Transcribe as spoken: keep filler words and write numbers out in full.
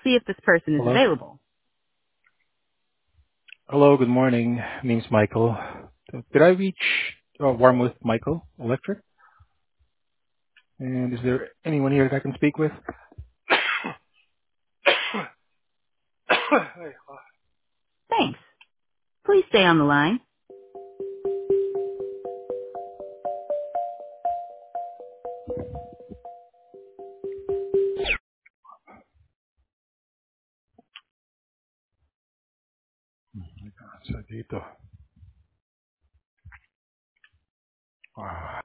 see if this person is Hello? available. Hello, good morning. My name's Michael. Did I reach uh, Warmouth Michael Electric? And is there anyone here that I can speak with? Thanks. Please stay on the line. Sa dito. Ah.